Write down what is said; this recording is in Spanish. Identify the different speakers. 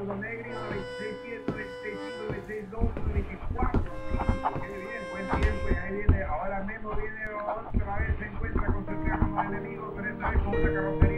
Speaker 1: Osvaldo Negri, 96.7, 96.5, 96.2, 94. Qué bien, buen tiempo. Y ahí viene, ahora Memo viene otra vez, se encuentra con su carro enemigo, 3 con una carrocería.